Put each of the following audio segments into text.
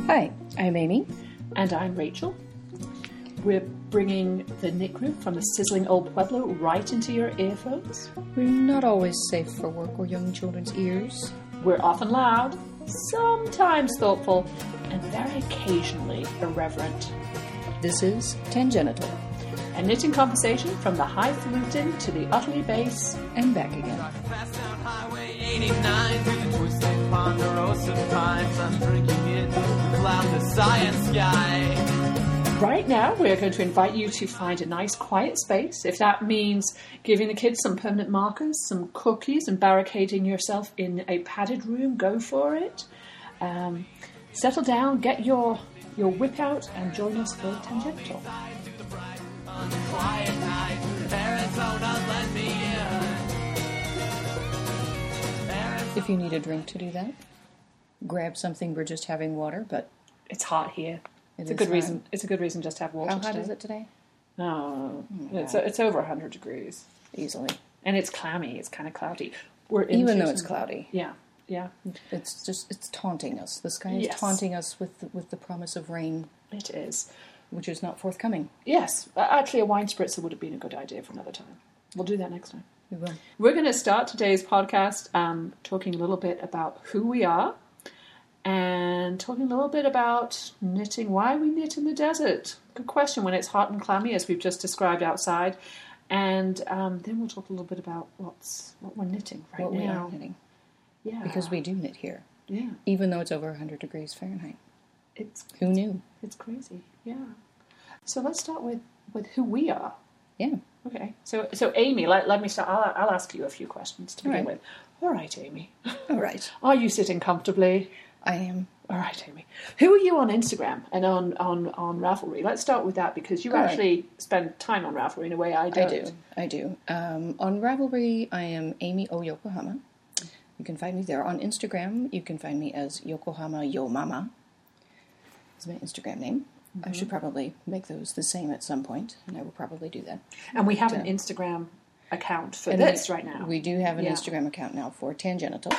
Hi, I'm Amy. And I'm Rachel. We're bringing the knit group from the sizzling old Pueblo right into your earphones. We're not always safe for work or young children's ears. We're often loud, sometimes thoughtful, and very occasionally irreverent. This is Tangential. A knitting conversation from the highfalutin to the utterly base. And back again. Fast down Highway 89 through the twisted ponderosa pines. I'm drinking it cloud the science sky. Right now, we're going to invite you to find a nice quiet space. If that means giving the kids some permanent markers, some cookies, and barricading yourself in a padded room, go for it. Settle down, get your whip out, and join us for Tangential. Quiet night, Arizona, let me in. If you need a drink to do that, grab something. We're just having water, but It's hot here. It's a is good hot. reason. It's a good reason just to have water. How hot today. is it today? No, it's over 100 degrees, Easily. and it's clammy. It's kind of cloudy. Even though it's cloudy. Yeah. It's taunting us. The sky is Yes. taunting us with the promise of rain, It is. which is not forthcoming. Yes, actually, a wine spritzer would have been a good idea for another time. We'll do that next time. We will. We're going to start today's podcast talking a little bit about who we are and talking a little bit about knitting, why we knit in the desert. Good question when it's hot and clammy, as we've just described outside. And then we'll talk a little bit about what we're knitting right What now. we are knitting. Yeah. Because we do knit here, Yeah. even though it's over 100 degrees Fahrenheit. It's Who knew? It's crazy. Yeah. So let's start with who we are. Yeah. Okay. So Amy, let me start. I'll ask you a few questions to begin All right. with. All right, Amy. All right. Are you sitting comfortably? I am. All right, Amy. Who are you on Instagram and on Ravelry? Let's start with that because you All right. actually spend time on Ravelry in a way I don't. I do. On Ravelry, I am Amy O Yokohama. You can find me there. On Instagram, you can find me as Yokohama Yo Mama. Is my Instagram name. I should probably make those the same at some point, and I will probably do that. And we have an Instagram account for And this right now. We do have an Yeah. Instagram account now for Tangential.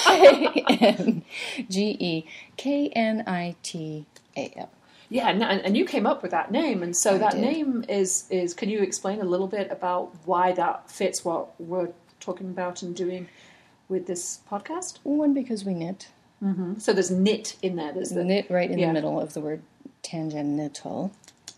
TANGEKNITAL. Yeah, and you came up with that name, and so that did. name is. Can you explain a little bit about why that fits what we're talking about and doing with this podcast? One, because we knit. So there's knit in there. There's the Knit right in yeah. the middle of the word tangential.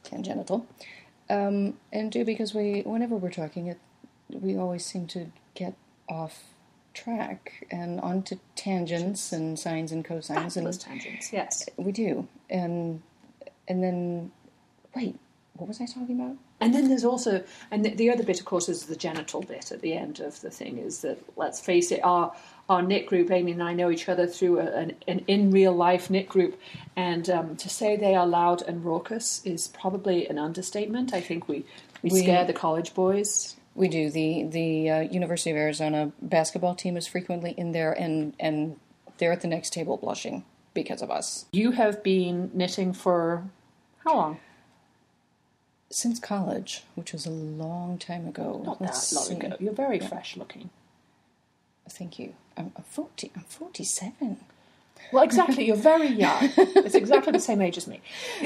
And two, because whenever we're talking, we always seem to get off track and onto tangents and sines and cosines. fabulous tangents. Yes. We do. And then, wait, what was I talking about? And then there's also, and the other bit, of course, is the genital bit at the end of the thing. Is that, let's face it, our knit group, Amy and I know each other through an in real life knit group, and to say they are loud and raucous is probably an understatement. I think we scare the college boys. We do. The University of Arizona basketball team is frequently in there, and they're at the next table blushing because of us. You have been knitting for how long? Since college, which was a long time ago. Not Let's that long see. ago. You're very fresh looking. Thank you. I'm 47. Well, exactly. You're very young. It's exactly the same age as me.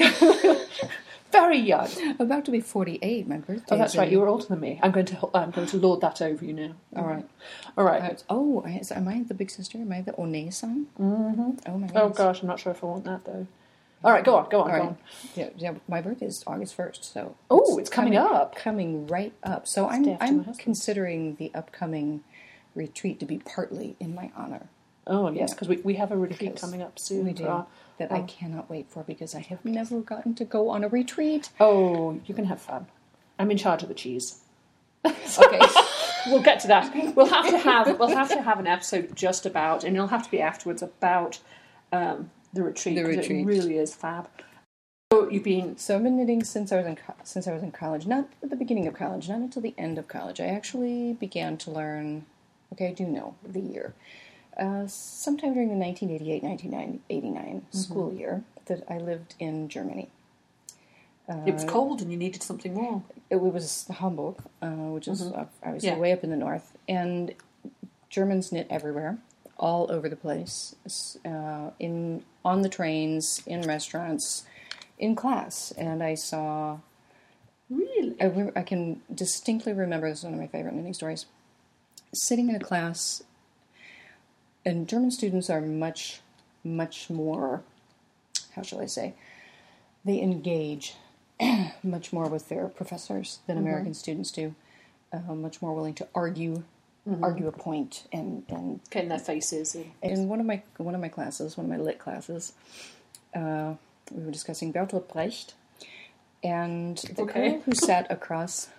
Very young. About to be 48. My birthday. Oh, that's right. You were older than me. I'm going to lord that over you now. All right. All right. Am I the big sister? Am I the One-san? Mm-hmm. Oh my Oh goodness. gosh, I'm not sure if I want that though. All right, go on. All right. Yeah. My birthday is August 1st, so Oh, it's coming up. Coming right up. So It's the day after my I'm husband's. considering the upcoming retreat to be partly in my honor. Oh yes, because we have a retreat Because coming up soon. We do. for our- That I cannot wait for because I have never gotten to go on a retreat. Oh, you can have fun. I'm in charge of the cheese. Okay. We'll get to that. We'll have to have an episode just about, and it'll have to be afterwards about the retreat. The 'cause retreat. It really is fab. So you've been. So I've been knitting since I was in college. Not at the beginning of college, not until the end of college. I actually began to learn. Okay, I do know the year. Sometime during the 1988-1989 school year that I lived in Germany. It was cold, and you needed something warm. It was Hamburg, which is obviously Yeah. way up in the north, and Germans knit everywhere. all over the place, on the trains, in restaurants, in class, and I saw. Really? I can distinctly remember, this is one of my favorite knitting stories, sitting in a class, and German students are much, much more, how shall I say, they engage much more with their professors than American students do, much more willing to argue a point, and Get in their faces. in one of my classes, one of my lit classes, we were discussing Bertolt Brecht, and the girl who sat across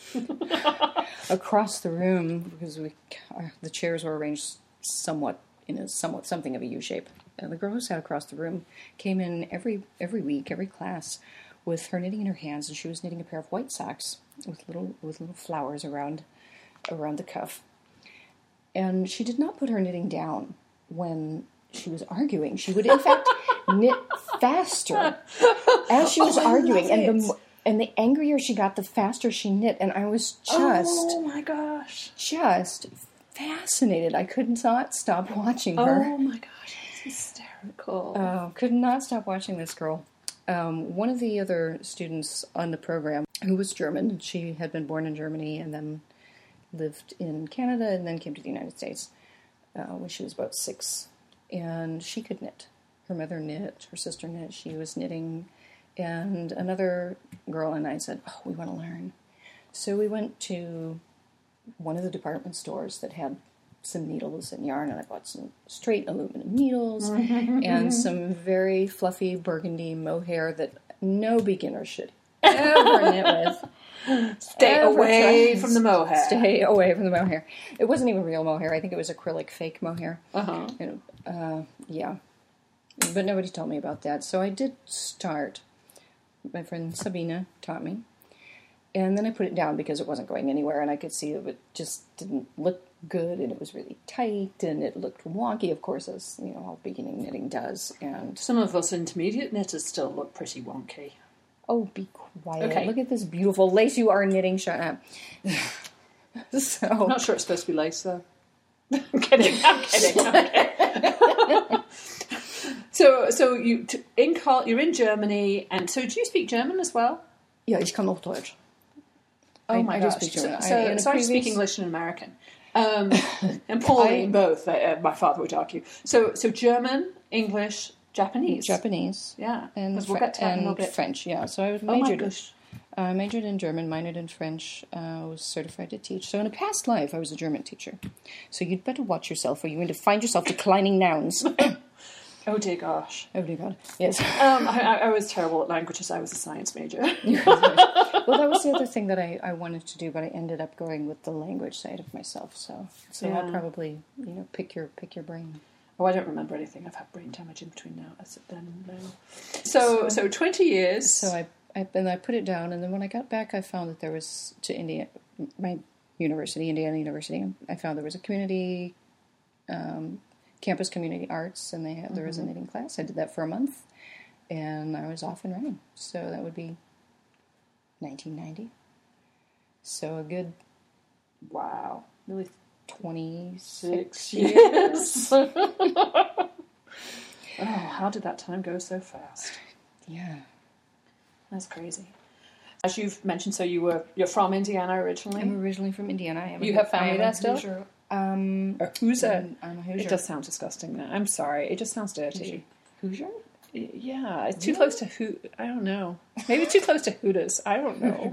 the room, because the chairs were arranged somewhat something of a U shape, and the girl who sat across the room came in every week, every class, with her knitting in her hands, and she was knitting a pair of white socks with little flowers around the cuff. And she did not put her knitting down when she was arguing. She would, in fact, knit faster as she was arguing. And the angrier she got, the faster she knit. And I was oh my gosh, just fascinated. I could not stop watching her. Oh my gosh, that's hysterical. Could not stop watching this girl. One of the other students on the program, who was German, she had been born in Germany and then lived in Canada and then came to the United States when she was about 6. And she could knit. Her mother knit, her sister knit, she was knitting. And another girl and I said, oh, we want to learn. So we went to one of the department stores that had some needles and yarn, and I bought some straight aluminum needles and some very fluffy burgundy mohair that no beginner should ever knit with. Stay away from the mohair. Stay away from the mohair. It wasn't even real mohair. I think it was acrylic fake mohair. Yeah. But nobody told me about that. So I did start. My friend Sabina taught me. And then I put it down because it wasn't going anywhere, and I could see it just didn't look good, and it was really tight, and it looked wonky, of course, as all beginning knitting does. And some of us intermediate knitters still look pretty wonky. Oh, be quiet! Okay. Look at this beautiful lace you are knitting. Shut up. So I'm not sure it's supposed to be lace, though. I'm kidding. So you're in Germany, and so do you speak German as well? Ja, ich kann auch Deutsch. Oh my gosh. So I speak English and American. And Pauline both, my father would argue. So German, English, Japanese. Yeah. And we'll get to that in a little bit. French, yeah. So I majored in German, minored in French, was certified to teach. So in a past life, I was a German teacher. So you'd better watch yourself, or you're going to find yourself declining nouns. Oh dear gosh. Oh dear God. Yes. I was terrible at languages. I was a science major. Well, that was the other thing that I wanted to do, but I ended up going with the language side of myself. So yeah. I'll probably pick your brain. Oh, I don't remember anything. I've had brain damage in between now. So 20 years. So I put it down, and then when I got back, I found that there was my university, Indiana University. I found there was a community. Campus Community Arts, and there was a knitting class. I did that for a month, and I was off and running. So that would be 1990. So a good, wow, really 26 years. Oh, how did that time go so fast? Yeah. That's crazy. As you've mentioned, so you're from Indiana originally? I'm originally from Indiana. You have family there still? Hoosier. A Hoosier. I'm a Hoosier. It does sound disgusting now. I'm sorry. It just sounds dirty. Hoosier? Yeah, it's too close to I don't know. Maybe too close to Hooters. I don't know.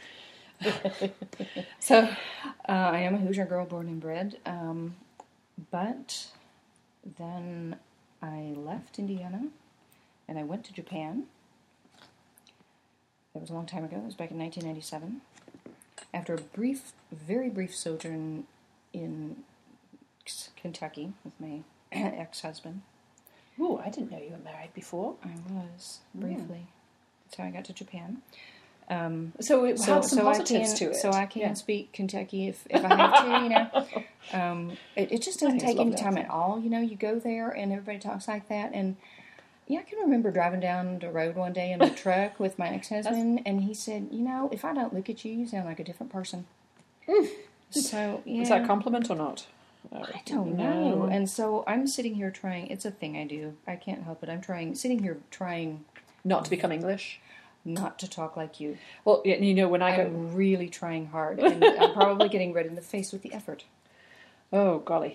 So, I am a Hoosier girl, born and bred. But then I left Indiana, and I went to Japan. That was a long time ago. It was back in 1997. After a very brief sojourn in Kentucky with my ex-husband. Ooh, I didn't know you were married before. I was, briefly. That's how I got to Japan. So it had some positives to it. So I can speak Kentucky if I have to, It just doesn't take any time at all. You go there and everybody talks like that. And I can remember driving down the road one day in the truck with my ex-husband, and he said, if I don't look at you, you sound like a different person. So, yeah. Is that a compliment or not? I don't know. And so I'm sitting here trying. It's a thing I do. I can't help it. Sitting here trying Not to become English. not to talk like you. Well, you know, when I go... I'm really trying hard. And I'm probably getting red in the face with the effort. Oh, golly.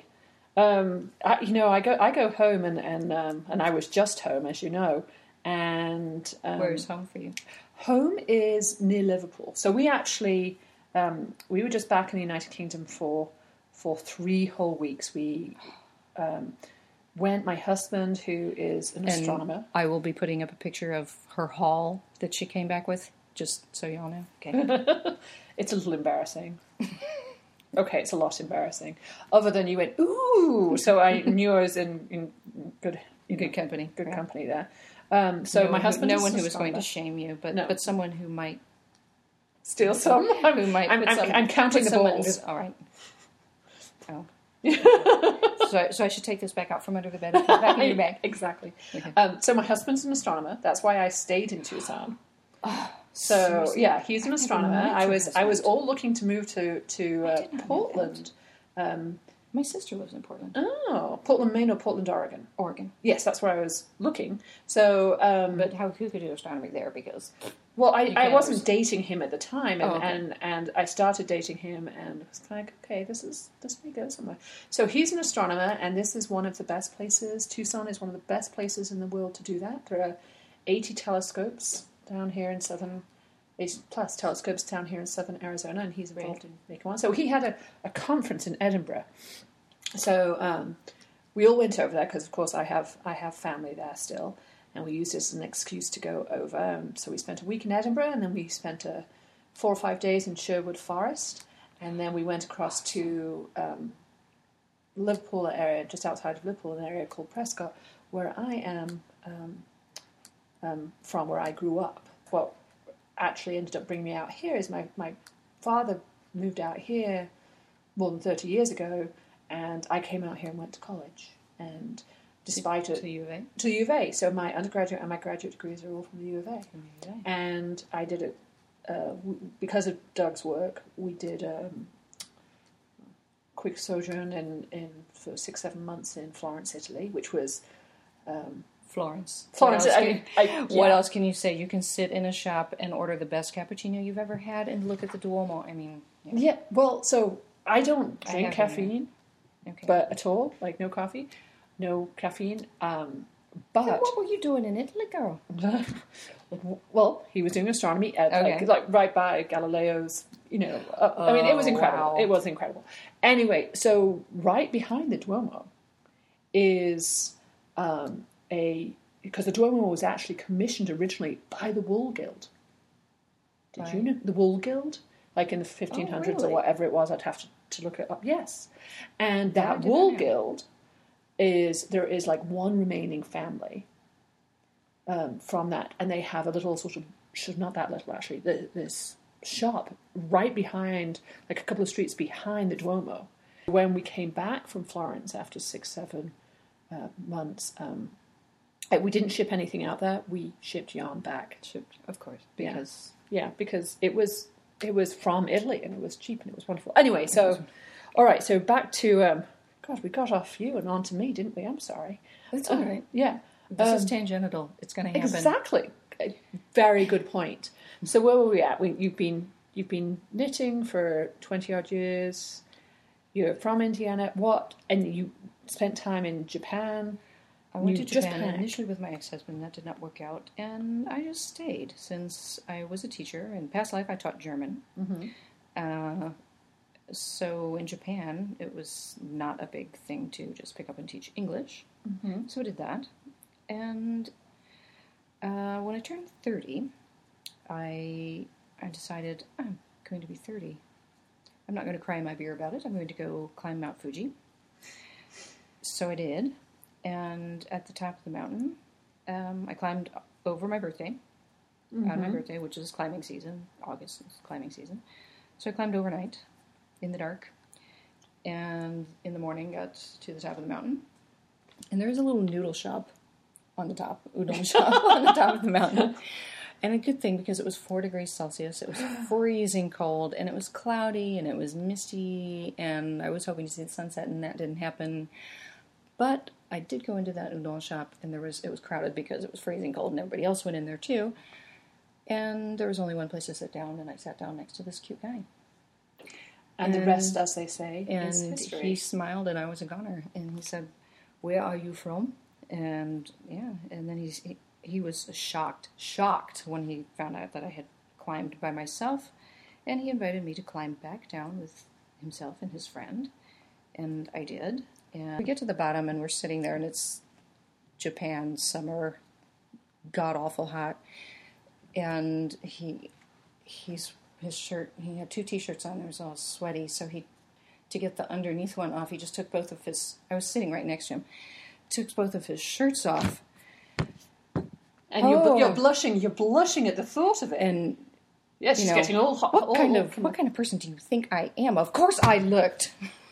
I go home and I was just home, as you know. And Where's home for you? Home is near Liverpool. So we actually, we were just back in the United Kingdom for 3 whole weeks. We went, my husband, who is an astronomer. I will be putting up a picture of her haul that she came back with, just so y'all know. Okay. It's a little embarrassing. Okay, it's a lot embarrassing. Other than you went, ooh! So I knew I was in good company. Good company there. So my husband no is one who an was going to astronomer. shame you, but No. but someone who might Steal some? I'm counting the balls. All right. Oh. So I should take this back out from under the bed and put it back in your bag. Exactly. Okay. So my husband's an astronomer. That's why I stayed in Tucson. So seriously? yeah, he's an astronomer. I was husband. all looking to move to did not know Portland. My sister lives in Portland, Oh, Portland, Maine, or Portland, Oregon? Oregon. Yes, that's where I was looking. So, But who could do astronomy there? Because well, I can't wasn't always- dating him at the time, and, Oh, okay. and I started dating him, and was like, okay, this may go somewhere. So he's an astronomer, and this is one of the best places. Tucson is one of the best places in the world to do that. There are 80 telescopes down here in 80 plus telescopes down here in southern Arizona, and he's involved in making one. So he had a conference in Edinburgh. So we all went over there because, of course, I have family there still, and we used it as an excuse to go over. So we spent a week in Edinburgh, and then we spent 4 or 5 days in Sherwood Forest, and then we went across to Liverpool area, just outside of Liverpool, an area called Prescott, where I am from, where I grew up. What actually ended up bringing me out here is my father moved out here more than 30 years ago, and I came out here and went to college. And despite it, to U of A. to U of A. So my undergraduate and my graduate degrees are all from the U of A. And I did it because of Doug's work. We did a quick sojourn in for 6-7 months in Florence, Italy, which was Florence. Florence. What else can you say? You can sit in a shop and order the best cappuccino you've ever had and look at the Duomo. I mean, Yeah. Well, so I don't I drink have caffeine, okay. but at all, like no coffee, no caffeine. Then But what were you doing in Italy, girl? well, he was doing astronomy at Okay. like right by Galileo's. You know, I mean, it was incredible. wow. It was incredible. Anyway, so right behind the Duomo is because the Duomo was actually commissioned originally by the Wool Guild. Did you know the Wool Guild? Like in the 1500s really? or whatever it was, I'd have to look it up. Yes, and I that did not Wool know. Guild there is like one remaining family from that, and they have a little sort of not that little actually. This shop right behind, like a couple of streets behind the Duomo. When we came back from Florence after 6-7 months, we didn't ship anything out there. We shipped yarn back. Shipped, of course, Yeah. because Yeah, because it was from Italy and it was cheap and it was wonderful. Anyway, so all right, so back to God, we got off you and on to me, didn't we? I'm sorry. it's all right. Yeah, This is tangential. It's going to happen. exactly. Very good point. So where were we at? You've been knitting for 20 odd years. You're from Indiana. What? And you spent time in Japan. I went You to just Japan packed. initially with my ex-husband. That did not work out, and I just stayed since I was a teacher. In past life, I taught German. Mm-hmm. So in Japan, it was not a big thing to just pick up and teach English. Mm-hmm. So I did that, and when I turned 30, I decided I'm going to be 30. I'm not going to cry in my beer about it. I'm going to go climb Mount Fuji. So I did. And at the top of the mountain, I climbed over my birthday, on my birthday, which is climbing season. August is climbing season. So I climbed overnight in the dark, and in the morning got to the top of the mountain. And there was a little noodle shop on the top, udon shop on the top of the mountain. And a good thing, because it was 4 degrees Celsius, it was freezing cold, and it was cloudy, and it was misty, and I was hoping to see the sunset, and that didn't happen. But I did go into that udon shop, and it was crowded because it was freezing cold, and everybody else went in there too. And there was only one place to sit down, and I sat down next to this cute guy. And the rest, as they say, is And history. he smiled, and I was a goner. And he said, "Where are you from?" And and then he was shocked when he found out that I had climbed by myself. And he invited me to climb back down with himself and his friend. And I did. And we get to the bottom, and we're sitting there, and it's Japan, summer, god-awful hot. And his shirt, he had 2 t-shirts on, it was all sweaty, so to get the underneath one off, he just took both of his, I was sitting right next to him, took both of his shirts off. And you're blushing at the thought of it. And yes, she's getting all hot. What kind of person do you think I am? Of course I looked.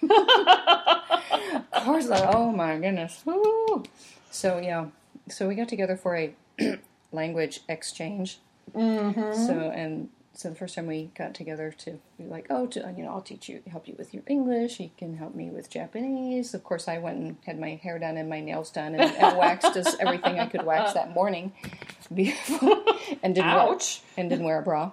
Of course, oh my goodness. Woo. So we got together for a language exchange. Mm-hmm. So the first time we got together to be like, I'll help you with your English. You can help me with Japanese. Of course, I went and had my hair done and my nails done and waxed everything I could wax that morning. And didn't wear a bra.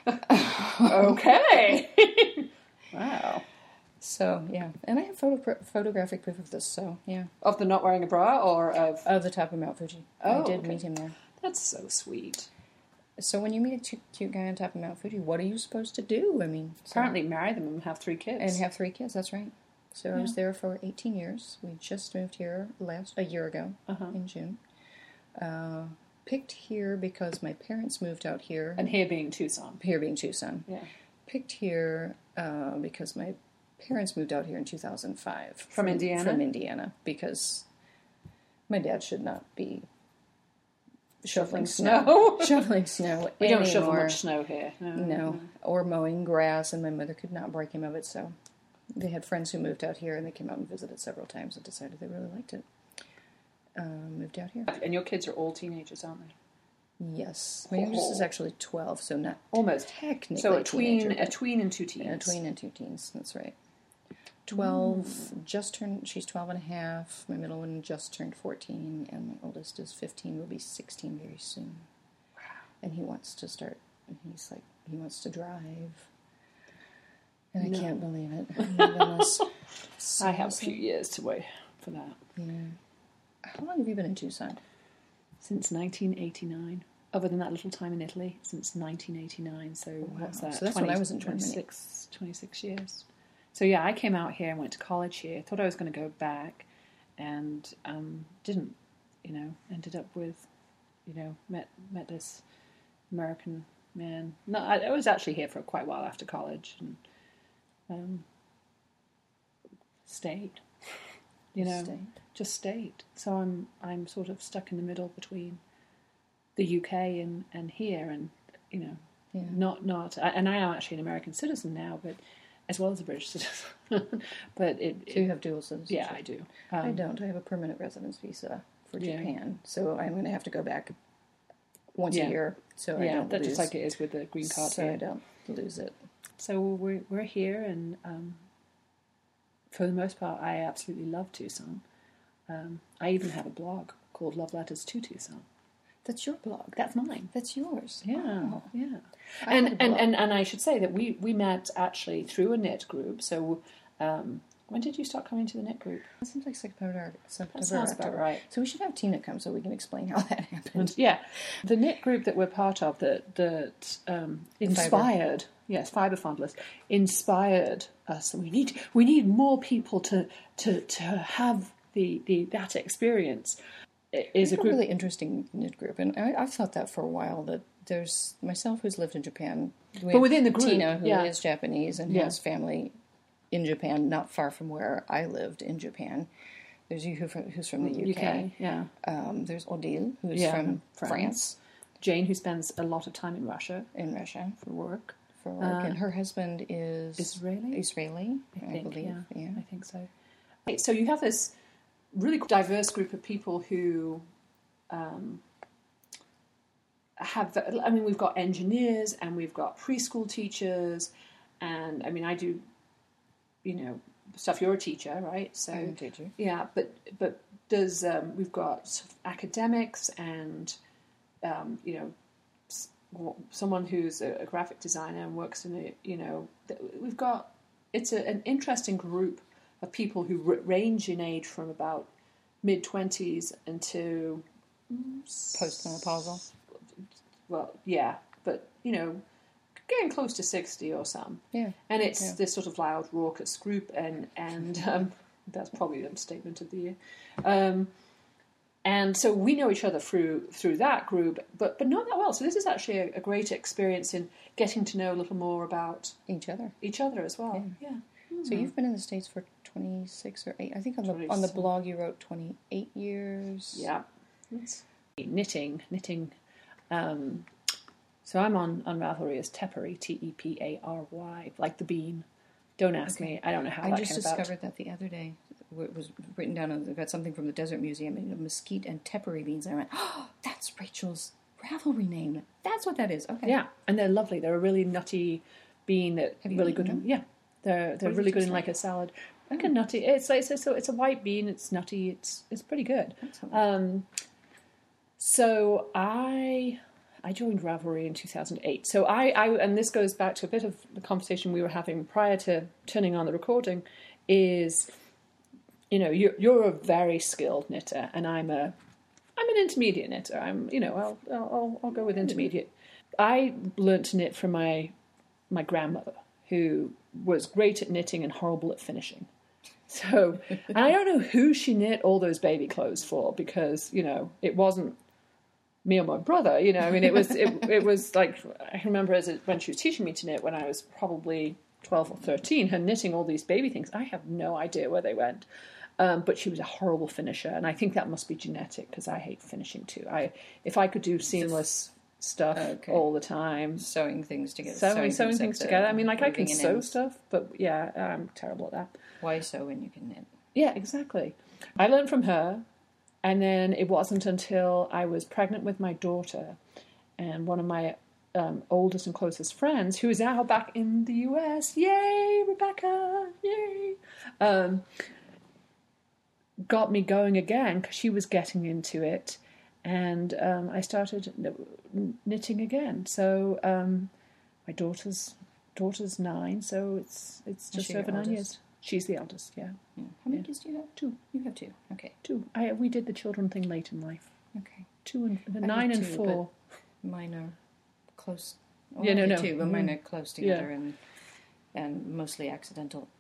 Okay. Wow. So, yeah. And I have photographic proof of this, so, yeah. Of the not wearing a bra, or of... Of the top of Mount Fuji. Oh, I did meet him there. That's so sweet. So when you meet a cute guy on top of Mount Fuji, what are you supposed to do? I mean... Apparently marry them and have 3 kids. And have 3 kids, that's right. So I was there for 18 years. We just moved here a year ago, in June. Picked here because my parents moved out here. And here being Tucson. Yeah. Picked here because my parents moved out here in 2005. From Indiana? From Indiana, because my dad should not be shoveling snow. Shoveling snow. We don't shovel anymore. much snow here. No. Or mowing grass, and my mother could not break him of it, so they had friends who moved out here, and they came out and visited several times and decided they really liked it. Moved out here. And your kids are all teenagers, aren't they? Yes. My youngest is actually 12, so not almost technically so a tween and 2 teens. Yeah, a tween and 2 teens, that's right. 12, she's 12 and a half. My middle one just turned 14, and my oldest is 15, will be 16 very soon. Wow. And he wants to he wants to drive. And I can't believe it. I have a few years to wait for that. Yeah. How long have you been in Tucson? Since 1989. Other than that little time in Italy, since 1989. So what's that? So that's when I was in Germany. 26 years. So yeah, I came out here and went to college here. Thought I was going to go back, and didn't. Ended up with, met this American man. No, I was actually here for quite a while after college, and stayed. Just stayed. So I'm sort of stuck in the middle between the UK and here, and not. And I am actually an American citizen now, but as well as a British citizen. But So you have dual citizenship? Yeah, I do. I don't. I have a permanent residence visa for Japan, so I'm going to have to go back once a year. So I don't that's lose. just like it is with the green card. So here. I don't lose it. So we're here, and for the most part, I absolutely love Tucson. I even have a blog called Love Letters to Tucson. That's your blog. That's mine. That's yours. Yeah, Wow. yeah. And I should say that we met actually through a knit group. So when did you start coming to the knit group? It seems like September. That sounds about right. So we should have Tina come so we can explain how that happened. Yeah, the knit group that we're part of that inspired. Yes, Fiber Fondless inspired us. We need more people to have that experience. Is a group really interesting knit group, and I've thought that for a while. That there's myself who's lived in Japan, but within the group, Tina who is Japanese and has family in Japan, not far from where I lived in Japan. There's you who's from the UK. Yeah. There's Odile who's from France. Jane, who spends a lot of time in Russia. For work. And her husband is Israeli. I believe. Yeah, I think so. So you have this really diverse group of people who we've got engineers and we've got preschool teachers, and I mean, I do, stuff. You're a teacher, right? So I'm a teacher. Yeah, but does we've got sort of academics and someone who's a graphic designer and works in we've got an interesting group of people who range in age from about mid-20s into Postmenopausal. Well, yeah, but getting close to 60 or some. Yeah. And it's this sort of loud, raucous group, and that's probably the statement of the year. And so we know each other through that group, but not that well. So this is actually a great experience in getting to know a little more about Each other. as well. Yeah. So you've been in the States for 26 or 8. I think on the blog you wrote 28 years. Yeah. Knitting. So I'm on Ravelry as Tepary, Tepary, like the bean. Don't ask me. I don't know how I that just came about. discovered that the other day. It was written down. I've got something from the Desert Museum, mesquite and Tepary beans. And I went, oh, that's Rachel's Ravelry name. That's what that is. Okay. Yeah, and they're lovely. They're a really nutty bean that Have you really eaten good. them? Yeah, they're does really it good taste in like like? a salad. Like a nutty. It's a white bean. It's nutty. It's pretty good. So I joined Ravelry in 2008. So I and this goes back to a bit of the conversation we were having prior to turning on the recording. Is you're a very skilled knitter, and I'm an intermediate knitter. I'll go with intermediate. I learnt to knit from my grandmother, who was great at knitting and horrible at finishing. So, and I don't know who she knit all those baby clothes for, because it wasn't me or my brother. It was like, I remember when she was teaching me to knit when I was probably 12 or 13, her knitting all these baby things. I have no idea where they went. But she was a horrible finisher, and I think that must be genetic, because I hate finishing too. If I could do seamless stuff all the time, Sewing things together. sewing things together. I mean, like I can weaving in sew ends. stuff, but yeah, I'm terrible at that. Why sew when you can knit? Yeah, exactly. I learned from her, and then it wasn't until I was pregnant with my daughter, and one of my oldest and closest friends, who is now back in the US, yay, Rebecca, yay, got me going again, because she was getting into it, and I started knitting again. So my daughter's 9, so it's just she your over 9 eldest? years. She's the eldest, yeah. Yeah. How many kids do you have? 2. You have 2. Okay. 2. We did the children thing late in life. Okay. 2 and I have 9 and 2, 4. but mine are close. Yeah, no, I no. have 2, but mine are close together Yeah. and mostly accidental.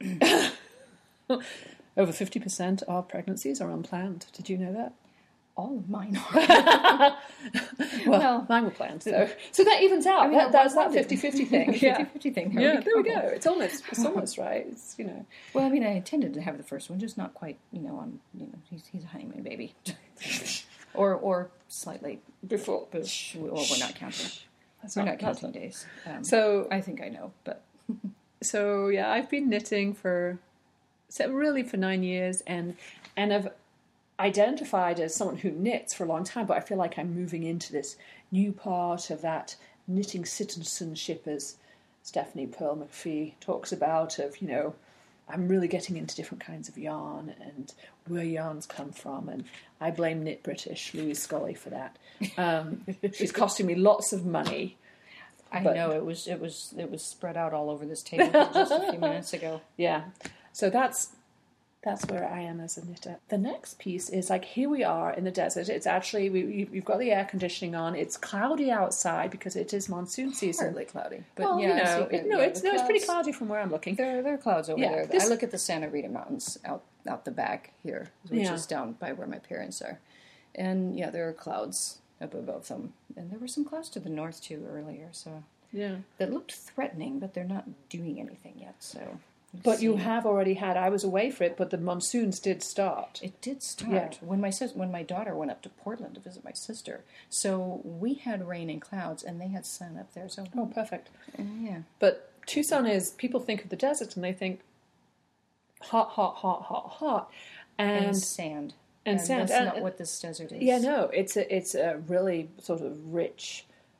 Over 50% of pregnancies are unplanned. Did you know that? All of mine are. Well, mine were planned, so that evens out. I mean, That's that wondered. 50-50 thing. 50-50 thing. Yeah, there we go. It's almost right. It's Well, I mean, I intended to have the first one, just not quite. He's a honeymoon baby, or slightly before. Well, we're not counting. That's We're not- not that's counting days. So I think I know, but So yeah, I've been knitting for 9 years, and I've identified as someone who knits for a long time, but I feel like I'm moving into this new part of that knitting citizenship, as Stephanie Pearl McPhee talks about, of, I'm really getting into different kinds of yarn and where yarns come from, and I blame Knit British, Louise Scully, for that. It's costing me lots of money. I know it was spread out all over this table just a few minutes ago. Yeah, so that's where I am as a knitter. The next piece is, like, here we are in the desert. It's actually, you've got the air conditioning on. It's cloudy outside because it is monsoon season. Hardly cloudy, but Well, yeah, it's pretty cloudy from where I'm looking. There are clouds over Yeah, there. I look at the Santa Rita Mountains out the back here, which Yeah. is down by where my parents are, and yeah, there are clouds up above them, and there were some clouds to the north too earlier. So Yeah. that looked threatening, but they're not doing anything yet. So. But you have already had, I was away for it, but the monsoons did start. It did start Yeah. when my daughter went up to Portland to visit my sister. So we had rain and clouds, and they had sun up there. So Oh, perfect. yeah, But Tucson is, people think of the desert and they think hot, hot, hot, hot, hot. and sand. and sand. That's And- not what this desert is. Yeah, no, it's a really sort of rich,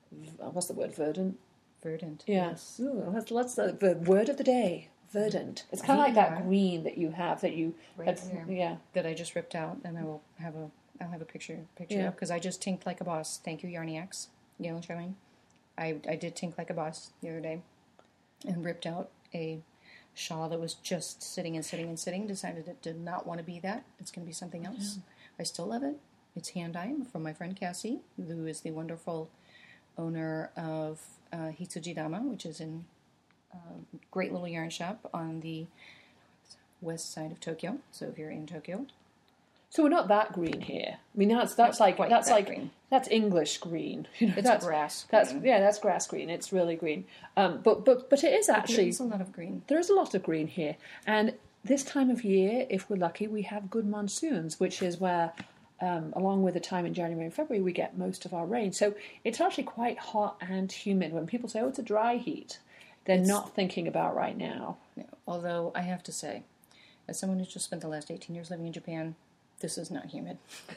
what's the word, verdant? Verdant. Yes. Ooh, let's the word of the day, verdant. It's kind of like that green that you have that you Right there. yeah. That I just ripped out, and I'll have a picture Yeah. because I just tinked like a boss. Thank you, Yarny X, Gail and Charlene. I did tink like a boss the other day, and ripped out a shawl that was just sitting and sitting and sitting. Decided it did not want to be that. It's going to be something else. Yeah. I still love it. It's hand dyed from my friend Cassie, who is the wonderful owner of Hitsuji Dama, which is in great little yarn shop on the west side of Tokyo. So if you're in Tokyo, So we're not that green here. I mean, that's like quite that's that like green. that's English green. You know, It's that's grass That's green. yeah, that's grass green. It's really green. But it is actually there's a lot of green. there is a lot of green here. And this time of year, if we're lucky, we have good monsoons, which is where, along with the time in January and February, we get most of our rain. So it's actually quite hot and humid. When people say, "Oh, it's a dry heat," they're not thinking about right now. No. Although I have to say, as someone who's just spent the last 18 years living in Japan, this is not humid.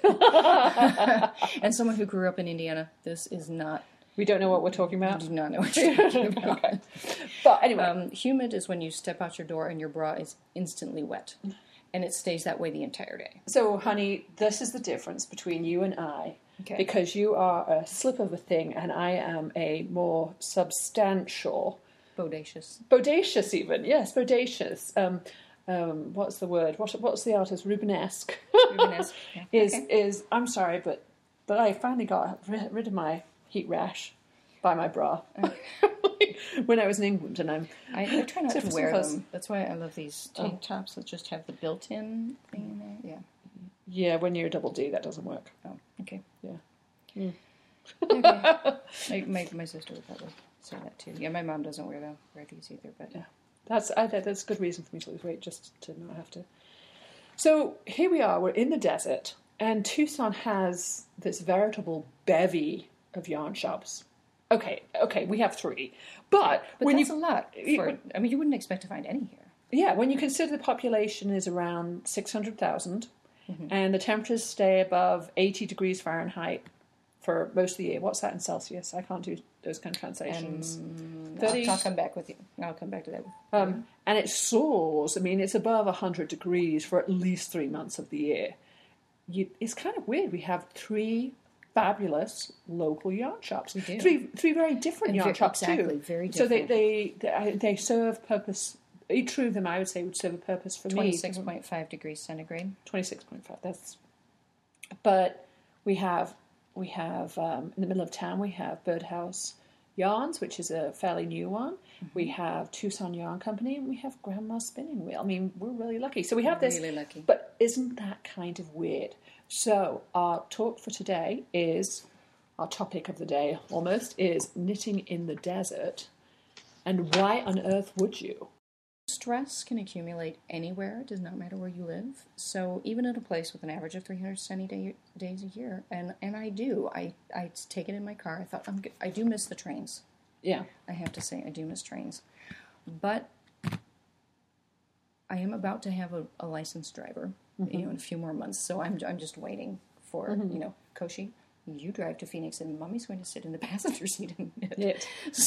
And someone who grew up in Indiana, this is not. We don't know what we're talking I about. do not know what you're talking about. Okay. But anyway, Humid is when you step out your door and your bra is instantly wet. And it stays that way the entire day. so honey, this is the difference between you and I. Okay. Because you are a slip of a thing, and I am a more substantial, Bodacious. bodacious even. Yes, bodacious. What's the word? What's the artist? Rubenesque. Rubenesque, yeah. Is I'm sorry, but I finally got rid of my heat rash by my bra when I was in England, and I try not So to for wear some of us- them. That's why I love these tank tops that just have the built-in thing in there. yeah. When you're a double D, that doesn't work. Oh, okay. Yeah. Okay. My sister would probably say that too. Yeah, my mom doesn't wear these either, but Yeah. That's a good reason for me to lose weight, just to not have to. So here we are, we're in the desert, and Tucson has this veritable bevy of yarn shops. Okay, we have 3. But when that's you a lot. You wouldn't expect to find any here. yeah, when you consider the population is around 600,000, and the temperatures stay above 80 degrees Fahrenheit for most of the year. What's that in Celsius? I can't do those kind of translations. 30. I'll come back with you. I'll come back to that. And it soars. I mean, it's above 100 degrees for at least 3 months of the year. It's kind of weird. We have 3 fabulous local yarn shops. We do. Three very different yarn shops exactly, too. very So different. they serve purpose. Each of them, I would say, would serve a purpose for me. 26.5 degrees centigrade. 26.5. That's. But we have in the middle of town we have Birdhouse Yarns, which is a fairly new one. We have Tucson Yarn Company, and we have Grandma's Spinning Wheel. I mean, we're really lucky. So we have this. Really lucky. But isn't that kind of weird? So our talk for today is, our topic of the day almost, is knitting in the desert. And why on earth would you? Stress can accumulate anywhere. It does not matter where you live. So even at a place with an average of 370 days a year, and I do. I take it in my car. I thought, I do miss the trains. Yeah. I have to say, I do miss trains. But I am about to have a licensed driver, in a few more months. So I'm just waiting for, Koshi, you drive to Phoenix and Mommy's going to sit in the passenger seat and knit.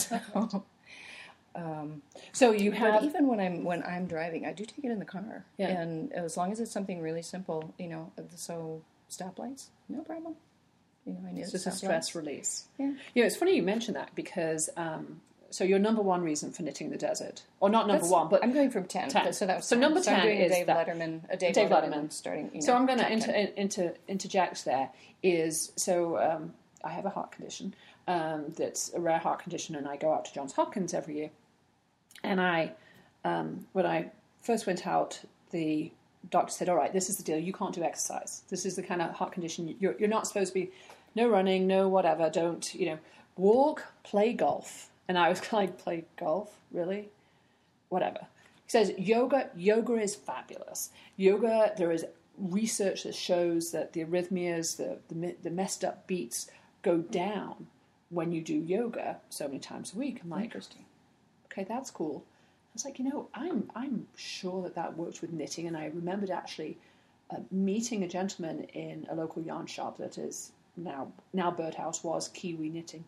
So you have. But even when I'm driving, I do take it in the car. Yeah. And as long as it's something really simple, so stoplights, no problem. I knit It's just a stoplights. stress release. Yeah. It's funny you mention that because so your number one reason for knitting the desert, or not number one, but I'm going from 10. 10. So that was So 10. number 10 I'm doing is Dave that. Letterman, Dave Letterman starting. So I'm going top 10. to interject there. I have a heart condition that's a rare heart condition, and I go out to Johns Hopkins every year. And when I first went out, the doctor said, "All right, this is the deal. You can't do exercise. This is the kind of heart condition. You're not supposed to be, no running, no whatever. Don't, walk, play golf." And I was like, "Play golf? Really? Whatever." He says, yoga is fabulous. Yoga, there is research that shows that the arrhythmias, the messed up beats go down when you do yoga so many times a week. I'm like, Interesting. Okay, that's cool. I was like, I'm sure that works with knitting, and I remembered actually meeting a gentleman in a local yarn shop that is now Birdhouse, was Kiwi Knitting,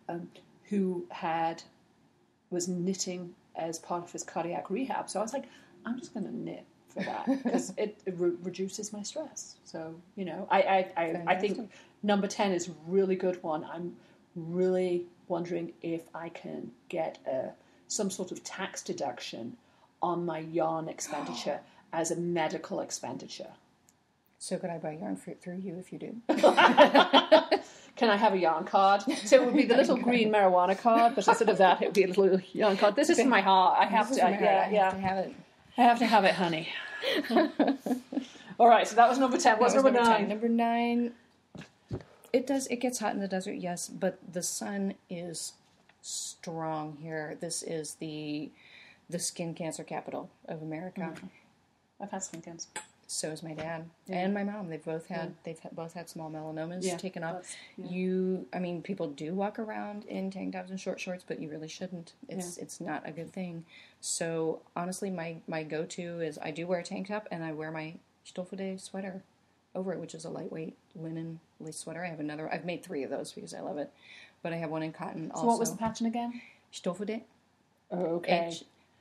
who was knitting as part of his cardiac rehab. So I was like, I'm just going to knit for that because it reduces my stress. So, you know, I think number 10 is a really good one. I'm really wondering if I can get some sort of tax deduction on my yarn expenditure as a medical expenditure. So could I buy yarn through you if you do? Can I have a yarn card? So it would be the little green marijuana card, but instead of that, it would be a little yarn card. This is from my heart. I have to. I have to have it. I have to have it, honey. All right, so that was number 10. What's number 9? Number 9. It gets hot in the desert, yes, but the sun is strong here. This is the skin cancer capital of America. Mm-hmm. I've had skin cancer. So is my dad and my mom. They've both had small melanomas taken up. People do walk around in tank tops and short shorts, but you really shouldn't. It's not a good thing. So honestly, my go-to is I do wear a tank top and I wear my Stoffe sweater over it, which is a lightweight linen lace sweater. I've made 3 of those because I love it, but I have one in cotton also. So what was the pattern again? Stoffe. Oh, okay.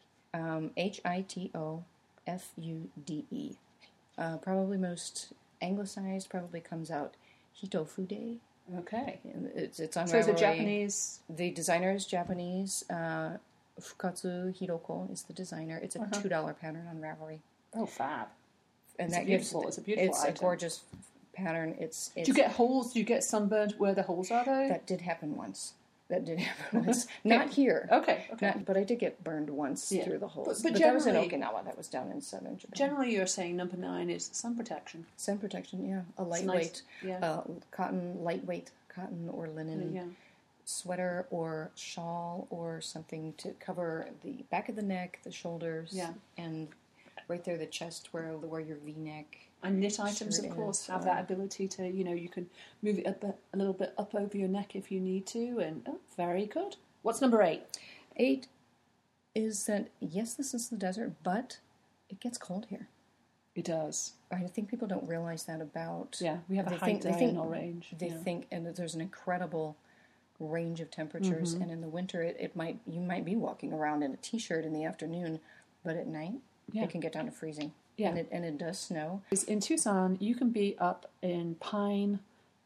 Hitofude. Probably most anglicized probably comes out Hitofude. Okay. It's on So is Ravelry. it Japanese? The designer is Japanese. Fukatsu Hiroko is the designer. It's a $2 pattern on Ravelry. Oh, fab. And It's that beautiful. It's a beautiful It's item. a gorgeous pattern. It's Do you get holes? Do you get sunburned where the holes are, though? That did happen once. Not here. Okay. But I did get burned once through the holes. But that was in generally- Okinawa. That was down in southern Japan. Generally, you're saying number 9 is sun protection. Sun protection, yeah. A It's lightweight, nice. lightweight cotton or linen sweater or shawl or something to cover the back of the neck, the shoulders, and right there the chest where your V-neck. And knit items, of course, have that ability to, you can move it up a little bit up over your neck if you need to. And very good. What's number 8? 8 is that, yes, this is the desert, but it gets cold here. It does. I think people don't realize that about... Yeah, we have a high diurnal range. They think, and there's an incredible range of temperatures, and in the winter you might be walking around in a t-shirt in the afternoon, but at night it can get down to freezing. Yeah. And it does snow. In Tucson, you can be up in pine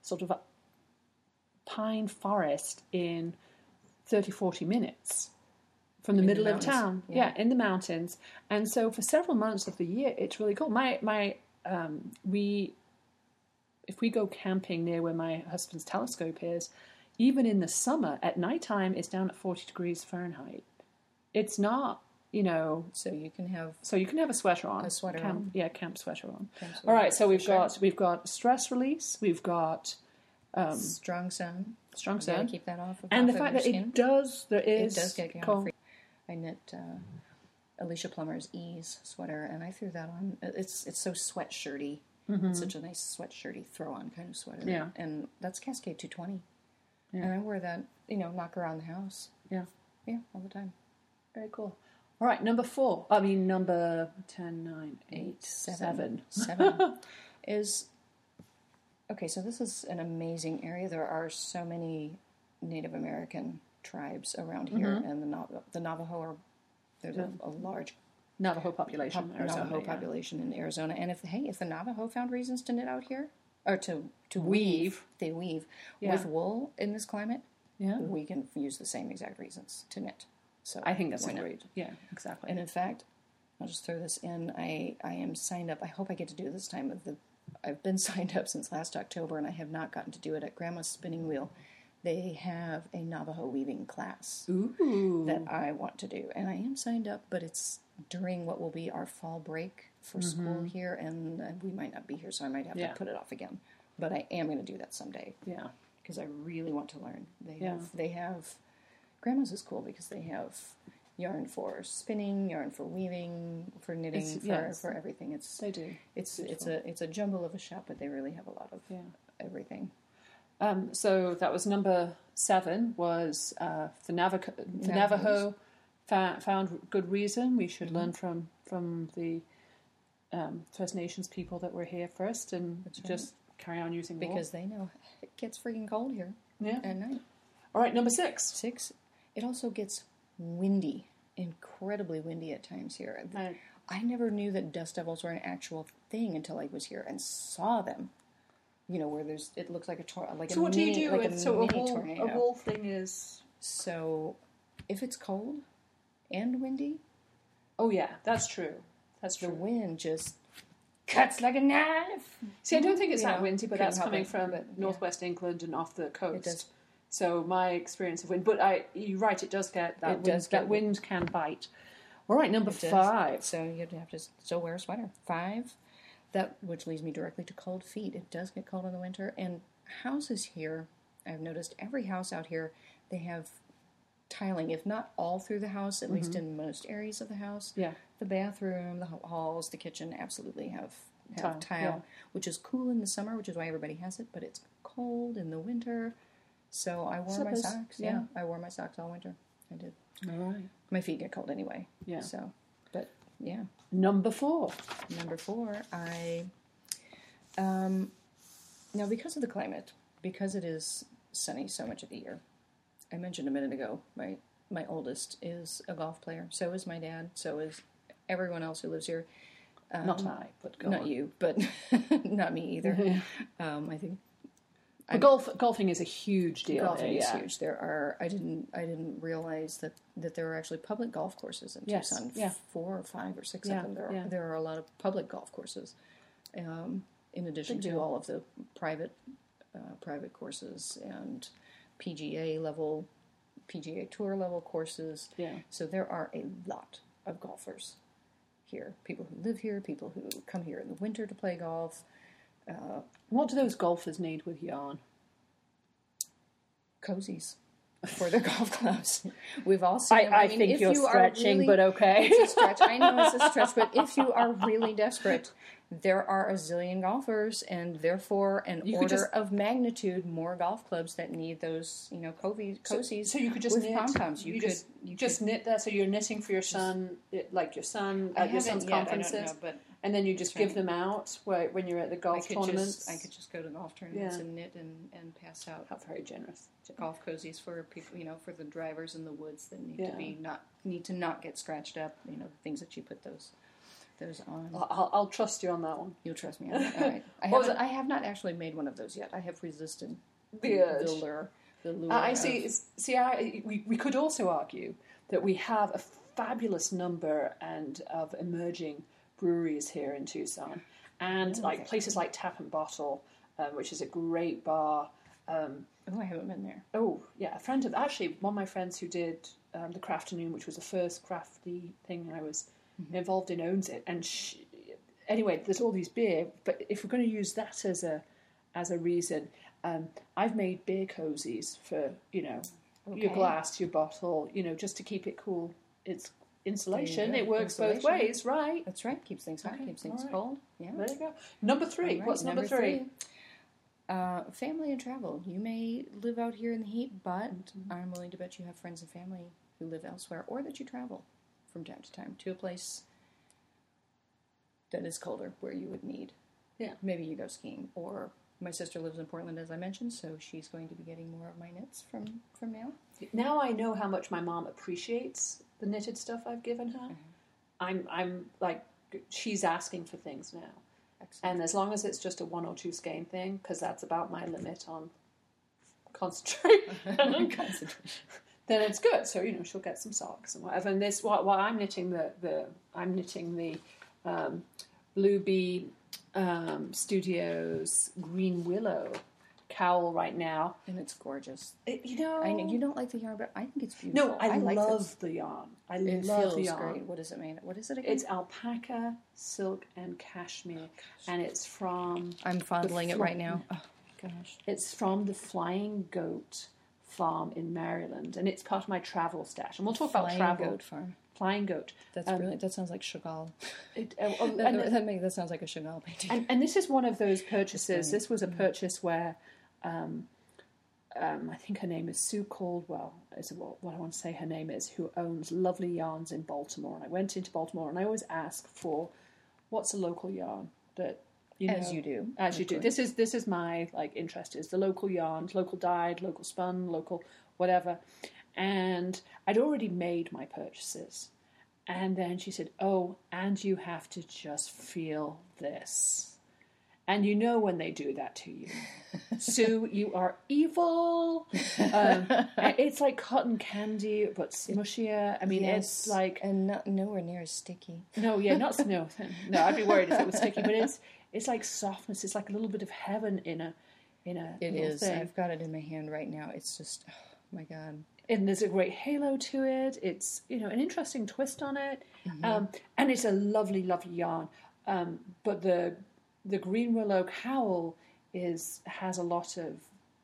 forest in 30, 40 minutes from the middle of town. Yeah, in the mountains. And so for several months of the year, it's really cool. If we go camping near where my husband's telescope is, even in the summer, at nighttime, it's down at 40 degrees Fahrenheit. It's not... So you can have a sweater on. A sweater camp, on. Camp sweater on. All right, so we've got stress release, we've got strong sun. Strong You sun. gotta keep that off. And the fact that it does get cold. I knit Alicia Plummer's Ease sweater, and I threw that on. It's so sweatshirty. It's such a nice sweatshirty throw-on kind of sweater. Yeah. And that's Cascade 220. Yeah. And I wear that, knock around the house. Yeah. Yeah, all the time. Very cool. All right, number 10, 9, 8, 7. 7 is... Okay, so this is an amazing area. There are so many Native American tribes around here, and the Navajo there's a large Navajo population in Arizona. Population in Arizona. And if the Navajo found reasons to knit out here, or to weave, they weave with wool in this climate, yeah, we can use the same exact reasons to knit. So I think that's why not? great. Yeah, exactly. And in fact, I'll just throw this in. I am signed up. I hope I get to do it this time. I've been signed up since last October, and I have not gotten to do it at Grandma's Spinning Wheel. They have a Navajo weaving class that I want to do, and I am signed up, but it's during what will be our fall break for school here, and we might not be here, so I might have to put it off again. But I am going to do that someday. Yeah, because I really want to learn. They have Grandma's is cool because they have yarn for spinning, yarn for weaving, for knitting, for everything. They do. It's a jumble of a shop, but they really have a lot of everything. So that was number 7. Was the Navajo found good reason. We should learn from the First Nations people that were here first, and just carry on using wool. Because they know it gets freaking cold here at night. All right, number 6. 6, it also gets windy, incredibly windy at times here. Right. I never knew that dust devils were an actual thing until I was here and saw them. You know, where it looks like So what do you do like with a mini a tornado. wall thing is? So, if it's cold and windy, Oh yeah, that's true. That's the true. wind just cuts like a knife. See, I don't think it's You that know, windy, but couldn't that's help coming it, from but, yeah. northwest England and off the coast. does. So my experience of wind, but you're right, it does get that. It wind, does get that wind can bite. All right, number It does. 5. So you'd have to still wear a sweater. 5, which leads me directly to cold feet. It does get cold in the winter, and houses here, I've noticed every house out here, they have tiling, if not all through the house, at least in most areas of the house. Yeah. The bathroom, the halls, the kitchen absolutely have Tile, tile, yeah. which is cool in the summer, which is why everybody has it, but it's cold in the winter. So I wore my Slippers, socks. yeah. Yeah, I wore my socks all winter. I did. All right. My feet get cold anyway. Yeah. So, but yeah. Number 4. Number 4, now because of the climate, because it is sunny so much of the year, I mentioned a minute ago, my oldest is a golf player. So is my dad. So is everyone else who lives here. Not I, but go Not on. you, but not me either. I think But golfing is a huge deal. golfing is yeah. huge. I didn't realize that there are actually public golf courses in Yes, Tucson. yeah. 4 or 5 or 6 Yeah, of them. yeah. There are a lot of public golf courses, in addition Big to deal. all of the private courses and PGA Tour level courses. Yeah. So there are a lot of golfers here. People who live here, people who come here in the winter to play golf. What do those golfers need with yarn? Cozies for their golf clubs. We've all seen. I mean, think if you're you are stretching, really- but okay. It's a stretch. I know it's a stretch, but if you are really desperate, there are a zillion golfers, and therefore an You could order just- of magnitude more golf clubs that need those, cozies. So you could just with knit. pom-poms. You You just could- knit that. So you're knitting for your son, like your son I at your haven't son's yet, I don't conferences, know, but and then you just That's give them out when you're at the I golf could tournaments. I could just go to golf tournaments Yeah. and knit and pass out How very generous. golf cozies for people, for the drivers in the woods that need Yeah. to not get scratched up. The things that you put those on. I'll trust you on that one. You'll trust me on that. All right. What was I have not actually made one of those yet. I have resisted The urge. the lure. I see. We could also argue that we have a fabulous number of emerging breweries here in Tucson, and like places like Tap and Bottle, which is a great bar. Oh, I haven't been there. Oh yeah, one of my friends who did the Crafternoon, which was the first crafty thing I was involved in, owns it. And anyway, there's all these beer, but if we're going to use that as a reason, I've made beer cozies for your Okay. glass, your bottle, just to keep it cool. It's insulation. There you It go. works both Insulation. ways, right? That's right. Keeps things hot. Okay, Keeps things all right. cold. Yeah. There you go. Number 3. All right, What's number 3? Family and travel. You may live out here in the heat, but I'm willing to bet you have friends and family who live elsewhere, or that you travel from time to time to a place that is colder, where you would need. Yeah. Maybe you go skiing, or my sister lives in Portland, as I mentioned, so she's going to be getting more of my knits from now. Now I know how much my mom appreciates the knitted stuff I've given her. I'm like, she's asking for things now. Excellent. And as long as it's just a 1 or 2 skein thing, because that's about my limit on concentration, then it's good. So she'll get some socks and whatever. And this, while I'm knitting the Blue Bee Studios Green Willow cowl right now. And it's gorgeous. I know You don't like the yarn, but I think it's beautiful. No, I like love this. the yarn. I It love feels the yarn. great. What is it made? What is it again? It's alpaca, silk, and cashmere, and it's from. I'm fondling it right now. Oh gosh. It's from the Flying Goat Farm in Maryland, and it's part of my travel stash. And we'll talk about Flying travel. Goat Farm. Flying Goat. That's brilliant. That sounds like Chagall. And That sounds like a Chagall painting. And this is one of those purchases. This was a purchase where I think her name is Sue Caldwell, is what I want to say her name is, who owns Lovely Yarns in Baltimore. And I went into Baltimore, and I always ask for what's a local yarn that As you do. As you of do. course. This is my interest, is the local yarns, local dyed, local spun, local whatever. And I'd already made my purchases. And then she said, "Oh, and you have to just feel this." And when they do that to you. Sue, you are evil. It's like cotton candy, but smushier. I mean, it's like... And nowhere near as sticky. No, I'd be worried if it was sticky. But it's like softness. It's like a little bit of heaven in a It is. thing. I've got it in my hand right now. It's just, oh my God. And there's a great halo to it. It's, an interesting twist on it. And it's a lovely, lovely yarn. But the green willow cowl has a lot of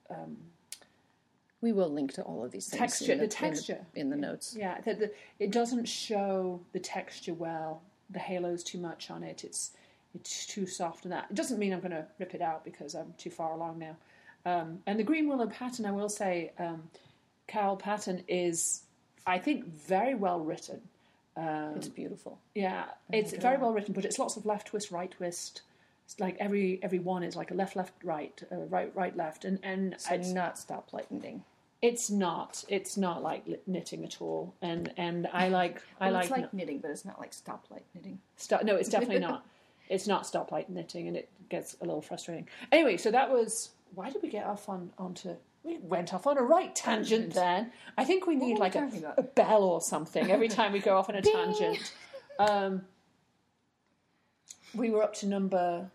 We will link to all of these things. Texture in the notes. Yeah, it doesn't show the texture well. The halo's too much on it. It's too soft, and that it doesn't mean I'm going to rip it out because I'm too far along now. And the green willow pattern, I will say, cowl pattern is, I think, very well written. It's beautiful. Yeah, it's very well written, but it's lots of left twist, right twist. It's like every one is like a left, left, right, right, left, and So it's not stoplight knitting. It's not like knitting at all, and I like It's like knitting, but it's not like stoplight knitting. No, it's definitely not. It's not stoplight knitting, and it gets a little frustrating. Anyway, so that was... Why did we get off onto... We went off on a right tangent then. I think we need like a bell or something every time we go off on a tangent. We were up to number...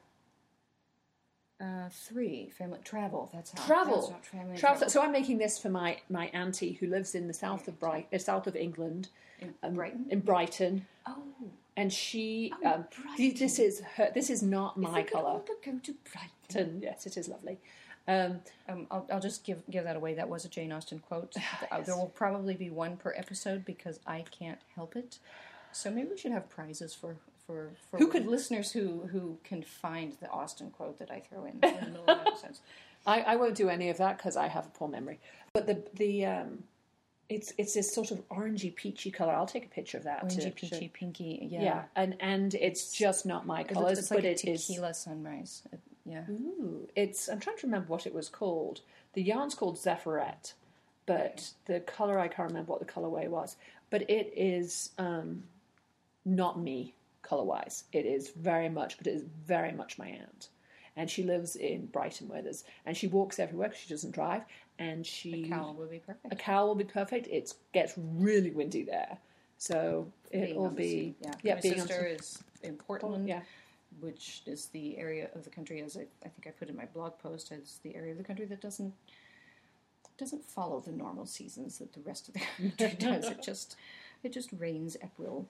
3, family travel. That's how. Travel. That's family Travel. So I'm making this for my auntie who lives in the south of England, Brighton. In Brighton. Oh, And she, Brighton. this is her. This is not my if we could colour. all go to Brighton. Yes, it is lovely. I'll just give that away. That was a Jane Austen quote. Yes. There will probably be one per episode because I can't help it. So maybe we should have prizes for listeners who can find the Austen quote that I throw in the middle of episodes. I won't do any of that because I have a poor memory. But it's this sort of orangey peachy colour. I'll take a picture of that. Orangey, peachy, pinky. Yeah, and it's just not my colours. It's like but a it is tequila sunrise. Yeah. Ooh, I'm trying to remember what it was called. The yarn's called Zephyrette, but the colour, I can't remember what the colourway was. But it is not me colour-wise. It is very much my aunt. And she lives in Brighton, and she walks everywhere because she doesn't drive. And A cowl will be perfect. A cowl will be perfect. It gets really windy there, so it will be. My sister is in Portland. Yeah. Which is the area of the country, as I think I put in my blog post, as the area of the country that doesn't follow the normal seasons that the rest of the country does. It just rains at will.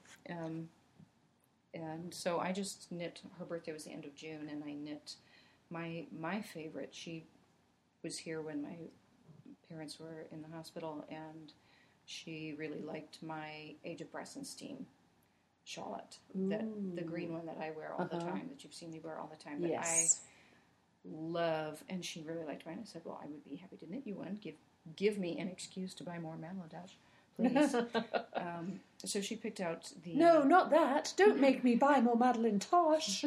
And so I just knit. Her birthday was the end of June, and I knit my favorite. She was here when my parents were in the hospital, and she really liked my Age of Brass and Steam shawlette, the green one that I wear all the time, that you've seen me wear all the time, that Yes. I love, and she really liked mine. I said, well, I would be happy to knit you one. Give me an excuse to buy more Maladesh, please. So she picked out the... No, not that. Don't make me buy more Madeline Tosh.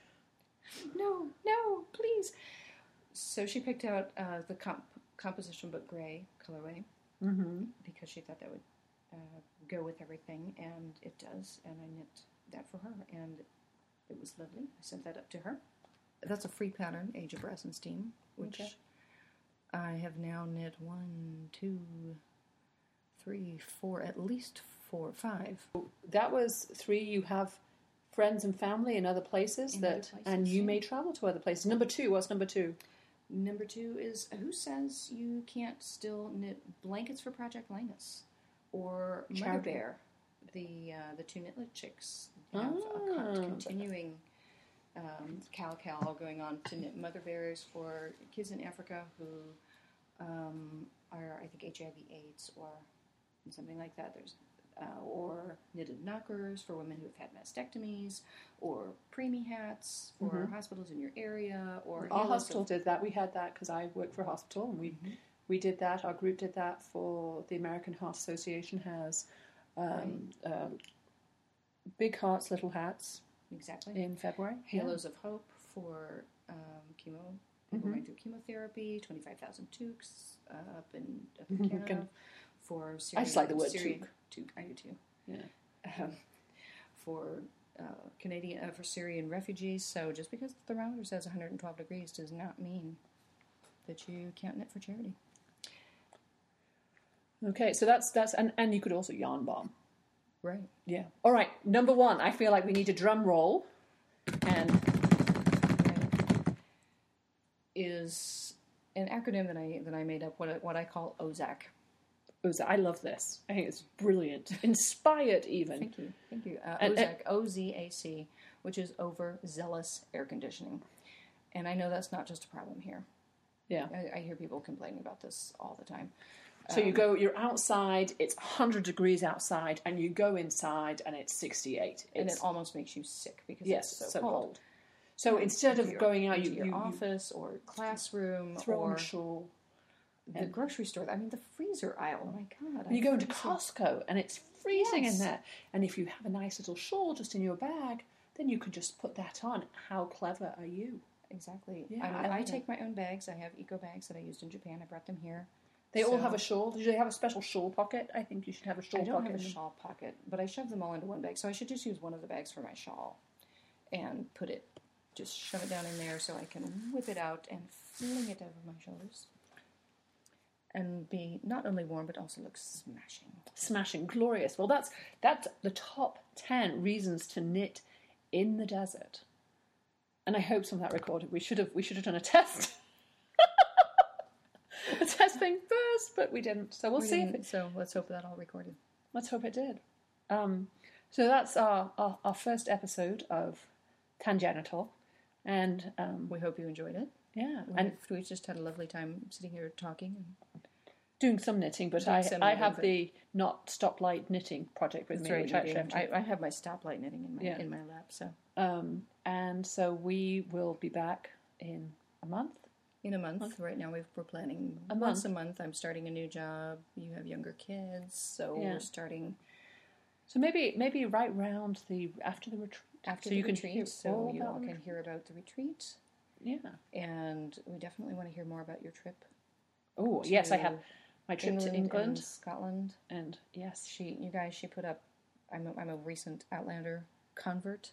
No, please. So she picked out the composition book gray colorway, because she thought that would go with everything, and it does, and I knit that for her, and it was lovely. I sent that up to her. That's a free pattern, Age of Brass and Steam, which I have now knit 1, 2, 3, 4, at least 4, 5. That was 3. You have friends and family in other places, and you may travel to other places. Number 2, what's number 2? Number 2 is, who says you can't still knit blankets for Project Linus? Or Mother Bear, the 2 Knitlet chicks have a continuing cal going on to knit Mother Bears for kids in Africa who are, I think, HIV/AIDS or something like that. There's or knitted knockers for women who have had mastectomies, or preemie hats for hospitals in your area. Or our hospital did that. We had that because I work for a hospital, and we did that. Our group did that for the American Heart Association. Has Big Hearts, Little Hats. Exactly. In February. Halos of Hope for chemo. People going through chemotherapy, 25,000 toques up in Canada for Syrian. I just like the word Syrian, toque. I do too. Yeah. For for Syrian refugees. So just because the thermometer says 112 degrees does not mean that you can't knit for charity. Okay, so that's and you could also yarn bomb. Right. Yeah. All right. Number 1. I feel like we need a drum roll, and is an acronym that I made up. What I call OZAC. I love this. I think it's brilliant, inspired even. Thank you. OZAC, OZAC, which is overzealous air conditioning, and I know that's not just a problem here. Yeah. I hear people complaining about this all the time. So you're outside, it's 100 degrees outside, and you go inside and it's 68. And it almost makes you sick because yes, it's so cold. So instead of going out, into you your office or classroom throw or on a shawl. the grocery store. I mean, the freezer aisle. Oh my God! You go into Costco and it's freezing in there. And if you have a nice little shawl just in your bag, then you can just put that on. How clever are you? Exactly. Yeah, I take my own bags. I have eco bags that I used in Japan. I brought them here. They all have a shawl. Do they have a special shawl pocket? I think you should have a shawl pocket. I don't have a shawl pocket, but I shoved them all into one bag. So I should just use one of the bags for my shawl and just shove it down in there so I can whip it out and fling it over my shoulders. And be not only warm, but also look smashing. Smashing, glorious. Well, that's the top 10 reasons to knit in the desert. And I hope some of that recorded. We should have done a test. A test thing first, but we didn't. So we'll see. So let's hope that all recorded. Let's hope it did. So that's our first episode of Tangenital, and we hope you enjoyed it. Yeah, and we just had a lovely time sitting here talking and doing some knitting. But I have the not stoplight knitting project with me, right, which I have my stoplight knitting in my lap. So and so we will be back in a month. In a month. Right now we're planning once a month. I'm starting a new job. You have younger kids, so we're starting. So maybe right round after the retreat. After the retreat, so you all can hear about the retreat. Yeah. And we definitely want to hear more about your trip. Oh, yes, I have my trip to England. And Scotland. And yes. She put up, I'm a recent Outlander convert.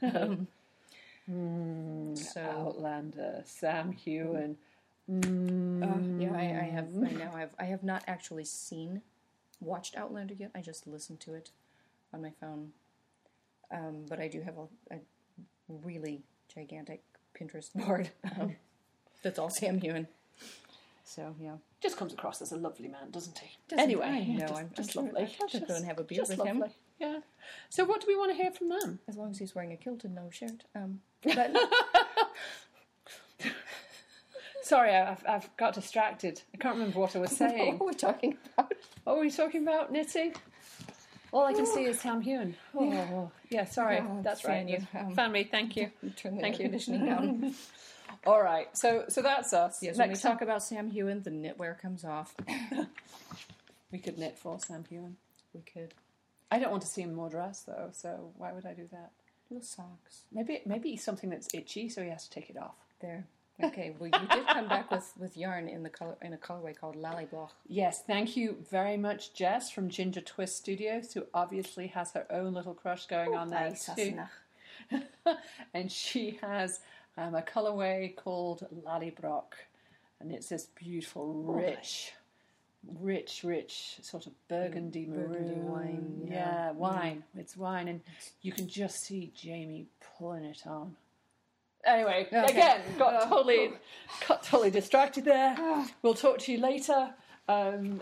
Outlander, Sam Heughan. I have not actually watched Outlander yet. I just listened to it on my phone. But I do have a really gigantic Pinterest board that's all Sam Heughan. So, yeah. Just comes across as a lovely man, doesn't he? Anyway, I'm just lovely. I'd love to go and have a beer with him. Yeah. So what do we want to hear from them? As long as he's wearing a kilt and no shirt. But sorry, I've got distracted. I can't remember what I was saying. What were we talking about? What were we talking about? Knitting? All I can see is Sam Heughan. Oh, yeah, sorry. That's right. You. Fan me, thank you. Turn the air conditioning down. All right, so that's us. Yes, when we talk about Sam Heughan, the knitwear comes off. We could knit for Sam Heughan. We could. I don't want to see him more dressed, though, so why would I do that? Little socks. Maybe something that's itchy, so he has to take it off. There. Okay, well, you did come back with yarn in a colorway called Lallybloch. Yes, thank you very much, Jess from Ginger Twist Studios, who obviously has her own little crush going on there too. And she has a colorway called Lallybroch, and it's this beautiful, rich sort of burgundy maroon wine. Yeah, wine. It's wine, and you can just see Jamie pulling it on. Anyway, again, got totally distracted there. We'll talk to you later, and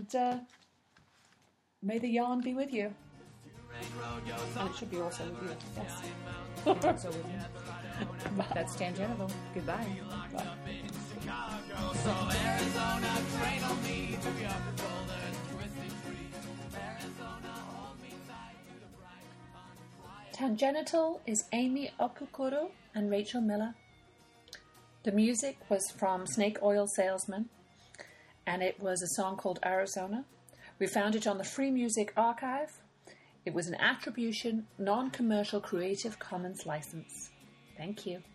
may the yarn be with you. And it should be also with you. Yes. Also with you. That's Tangentival. Goodbye. Bye. So Arizona, cradle me to your golden twisted tree. Arizona, hold me tight to the bright unquiet. Tangenital is Amy Okukuro and Rachel Miller. The music was from Snake Oil Salesman, and it was a song called Arizona. We found it on the Free Music Archive. It was an attribution, non-commercial Creative Commons license. Thank you.